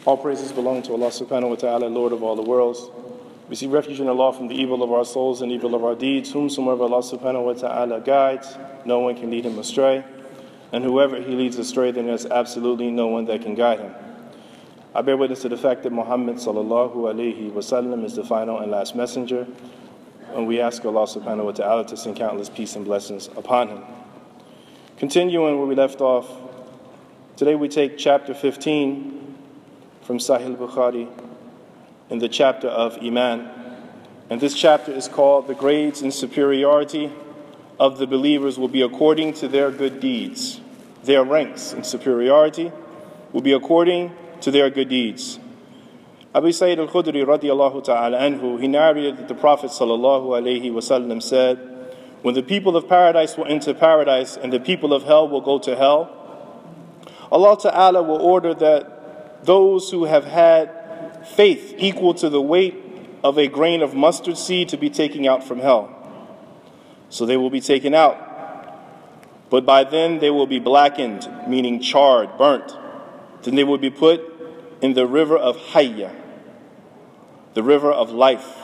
All praises belong to Allah subhanahu wa ta'ala, Lord of all the worlds. We seek refuge in Allah from the evil of our souls and evil of our deeds. Whomsoever Allah subhanahu wa ta'ala guides, no one can lead him astray. And whoever he leads astray, then there's absolutely no one that can guide him. I bear witness to the fact that Muhammad sallallahu alayhi wa sallam is the final and last messenger. And we ask Allah subhanahu wa ta'ala to send countless peace and blessings upon him. Continuing where we left off, today we take chapter 15 from Sahih Bukhari in the chapter of Iman. And this chapter is called The Grades and Superiority of the Believers Will Be According to Their Good Deeds. Their ranks in superiority will be according to their good deeds. Abu Sa'id al-Khudri radiyallahu ta'ala anhu, he narrated that the Prophet sallallahu alayhi wasallam said, when the people of paradise will enter paradise and the people of hell will go to hell, Allah ta'ala will order that those who have had faith equal to the weight of a grain of mustard seed to be taken out from hell. So they will be taken out. But by then they will be blackened, meaning charred, burnt. Then they will be put in the river of Hayya, the river of life,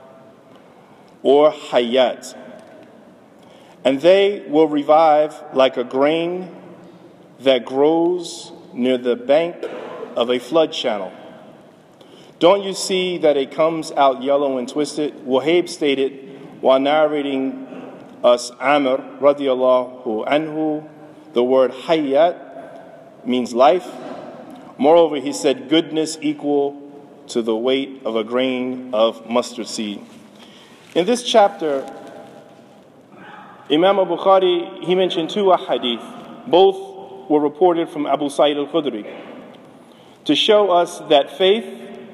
or Hayat. And they will revive like a grain that grows near the bank of a flood channel. Don't you see that it comes out yellow and twisted? Wahib stated while narrating us Amr radiyallahu anhu, the word Hayat means life. Moreover, he said goodness equal to the weight of a grain of mustard seed. In this chapter, Imam al-Bukhari, he mentioned two ahadith. Both were reported from Abu Sa'id al-Khudri to show us that faith,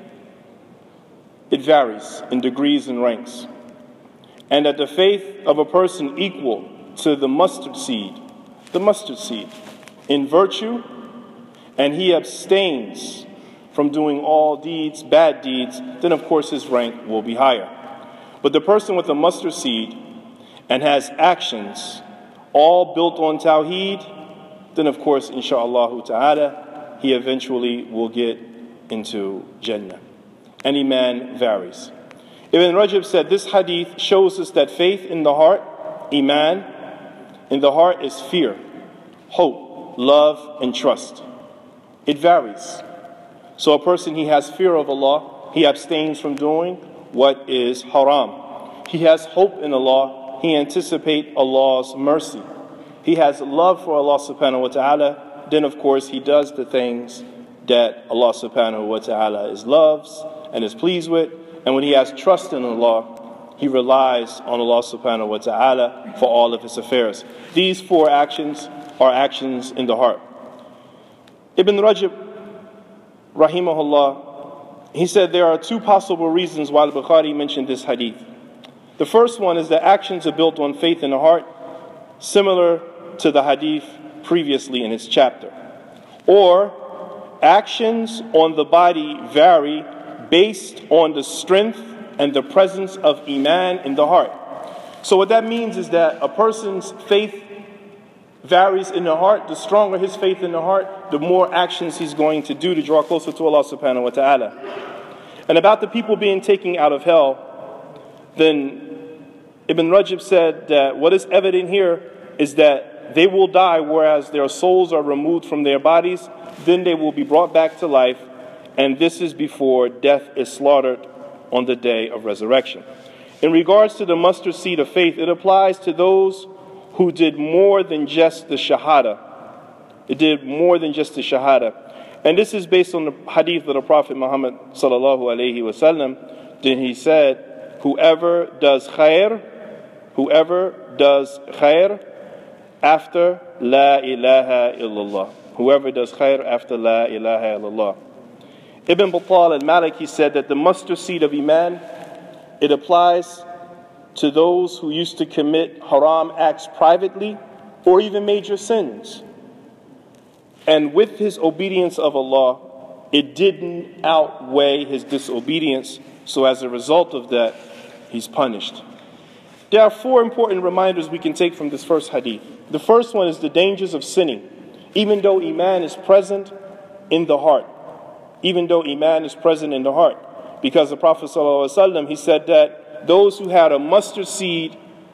it varies in degrees and ranks, and that the faith of a person equal to the mustard seed in virtue, and he abstains from doing all deeds, bad deeds, then of course his rank will be higher. But the person with a mustard seed and has actions all built on Tawheed, then of course, insha'Allah ta'ala, he eventually will get into Jannah. And Iman varies. Ibn Rajab said this hadith shows us that faith in the heart, Iman, in the heart is fear, hope, love, and trust. It varies. So a person, he has fear of Allah, he abstains from doing what is haram. He has hope in Allah, he anticipates Allah's mercy. He has love for Allah subhanahu wa ta'ala, then of course he does the things that Allah subhanahu wa ta'ala loves and is pleased with. And when he has trust in Allah, he relies on Allah subhanahu wa ta'ala for all of his affairs. These four actions are actions in the heart. Ibn Rajab, rahimahullah, he said there are two possible reasons why al-Bukhari mentioned this hadith. The first one is that actions are built on faith in the heart, similar to the hadith previously in its chapter. Or actions on the body vary based on the strength and the presence of Iman in the heart. So what that means is that a person's faith varies in the heart. The stronger his faith in the heart, the more actions he's going to do to draw closer to Allah subhanahu wa ta'ala. And about the people being taken out of hell, then Ibn Rajab said that what is evident here is that they will die, whereas their souls are removed from their bodies. Then they will be brought back to life, and this is before death is slaughtered on the day of resurrection. In regards to the mustard seed of faith, it applies to those who did more than just the shahada. It did more than just the shahada. And this is based on the hadith of the Prophet Muhammad sallallahu alayhi wasallam. Then he said, whoever does khair after La ilaha illallah. Whoever does khair after La ilaha illallah. Ibn Battal al-Maliki said that the mustard seed of Iman, it applies to those who used to commit haram acts privately or even major sins. And with his obedience of Allah, it didn't outweigh his disobedience. So as a result of that, he's punished. There are four important reminders we can take from this first hadith. The first one is the dangers of sinning, even though Iman is present in the heart. even though Iman is present in the heart. Because the Prophet ﷺ, he said that those who had a mustard seed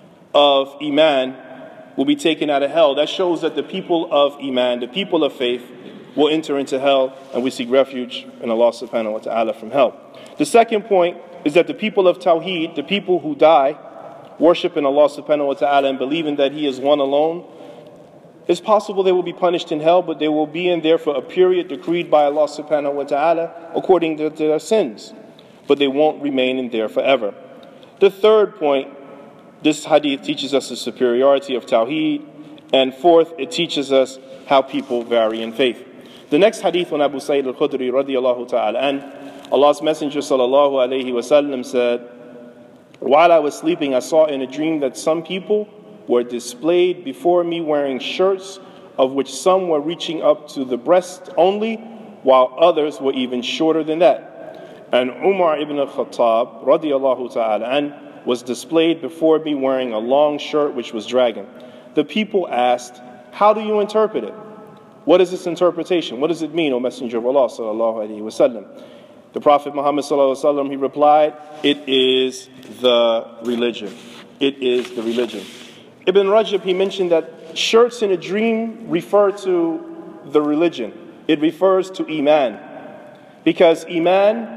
of Iman will be taken out of hell. That shows that the people of Iman, the people of faith, will enter into hell, and we seek refuge in Allah subhanahu wa ta'ala from hell. The second point is that the people of Tawheed, the people who die worshiping Allah subhanahu wa ta'ala and believing that He is one alone, it's possible they will be punished in hell, but they will be in there for a period decreed by Allah subhanahu wa ta'ala according to their sins. But they won't remain in there forever. The third point, this hadith teaches us the superiority of Tawheed. And fourth, it teaches us how people vary in faith. The next hadith on Abu Sa'id al-Khudri radiyallahu ta'ala, and Allah's Messenger sallallahu alayhi wa sallam said, while I was sleeping, I saw in a dream that some people were displayed before me wearing shirts of which some were reaching up to the breast only, while others were even shorter than that. And Umar ibn al-Khattab radiyallahu ta'ala and was displayed before me wearing a long shirt which was dragging. The people asked, how do you interpret it? What is this interpretation? What does it mean, O Messenger of Allah sallallahu alayhi wa sallam? The Prophet Muhammad sallallahu alayhi wa sallam, he replied, it is the religion. It is the religion. Ibn Rajab, he mentioned that shirts in a dream refer to the religion. It refers to Iman. Because Iman,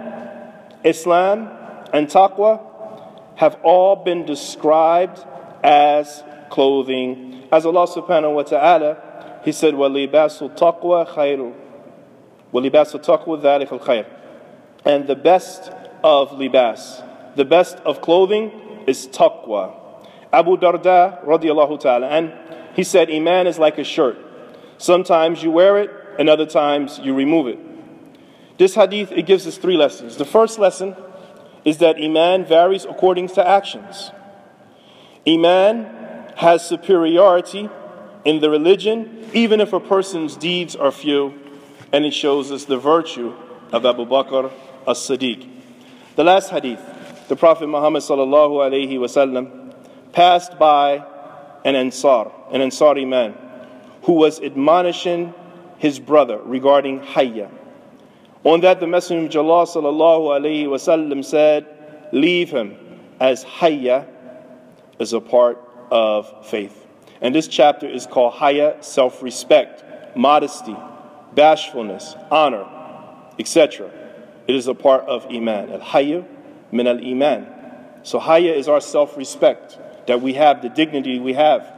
Islam, and Taqwa have all been described as clothing. As Allah subhanahu wa ta'ala, He said, وَلِبَاسُ التَّقْوَى خَيْرٌ وَلِبَاسُ التَّقْوَى ذَلِكَ الْخَيْرُ. And the best of libas, the best of clothing is taqwa. Abu Darda radiyallahu ta'ala, and he said, Iman is like a shirt. Sometimes you wear it, and other times you remove it. This hadith, it gives us three lessons. The first lesson is that Iman varies according to actions. Iman has superiority in the religion, even if a person's deeds are few, and it shows us the virtue of Abu Bakr as-Siddiq. The last hadith, the Prophet Muhammad sallallahu alayhi wa sallam passed by an Ansari man, who was admonishing his brother regarding hayya. On that, the Messenger of Allah sallallahu alayhi wa sallam said, leave him, as hayya is a part of faith. And this chapter is called hayya, self-respect, modesty, bashfulness, honor, etc. It is a part of iman. Al-hayya min al-iman. So hayya is our self-respect, that we have, the dignity we have,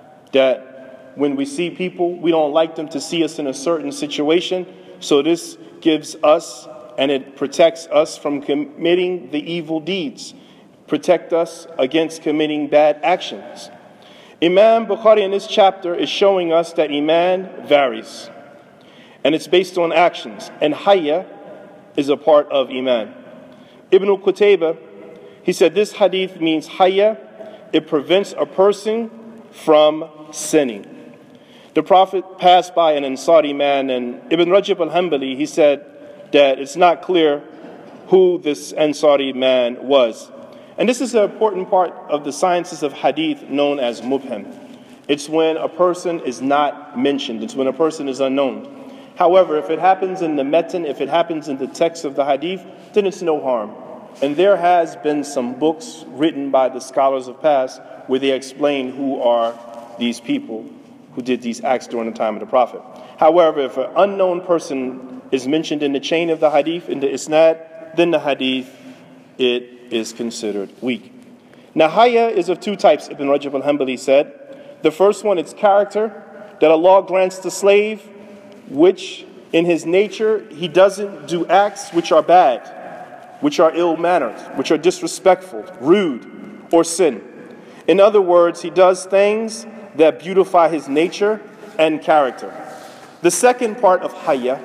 that when we see people, we don't like them to see us in a certain situation. So this gives us, and it protects us from committing the evil deeds, protect us against committing bad actions. Imam Bukhari in this chapter is showing us that Iman varies, and it's based on actions, and hayya is a part of Iman. Ibn Qutayba, he said this hadith means hayya, it prevents a person from sinning. The Prophet passed by an Ansari man, and Ibn Rajab al-Hanbali, he said that it's not clear who this Ansari man was. And this is an important part of the sciences of hadith known as mubham. It's when a person is not mentioned. It's when a person is unknown. However, if it happens in the metan, if it happens in the text of the hadith, then it's no harm. And there has been some books written by the scholars of past where they explain who are these people who did these acts during the time of the Prophet. However, if an unknown person is mentioned in the chain of the hadith, in the isnad, then the hadith, it is considered weak. Now, hayya is of two types, Ibn Rajab al-Hanbali said. The first one is character, that Allah grants the slave, which in his nature, he doesn't do acts which are bad, which are ill-mannered, which are disrespectful, rude, or sin. In other words, he does things that beautify his nature and character. The second part of hayya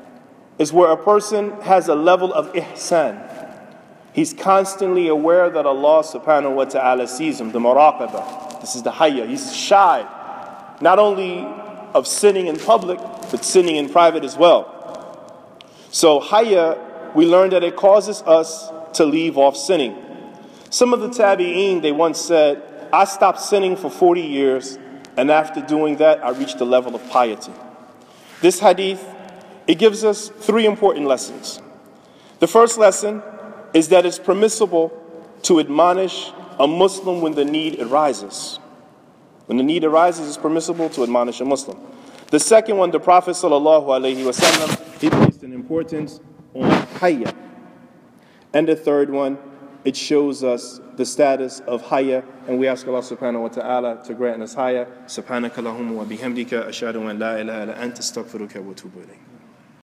is where a person has a level of ihsan. He's constantly aware that Allah subhanahu wa ta'ala sees him, the muraqabah. This is the hayya. He's shy, not only of sinning in public, but sinning in private as well. So hayya, we learned that it causes us to leave off sinning. Some of the tabi'een, they once said, I stopped sinning for 40 years, and after doing that, I reached a level of piety. This hadith, it gives us three important lessons. The first lesson is that it's permissible to admonish a Muslim when the need arises. When the need arises, it's permissible to admonish a Muslim. The second one, the Prophet ﷺ, he placed an importance on hayya. And the third one, it shows us the status of hayya, and we ask Allah subhanahu wa ta'ala to grant us hayya. Subhanaka Allahumma wa bihamdika ashhadu an la ilaha illa anta astaghfiruka wa atubu ilayk.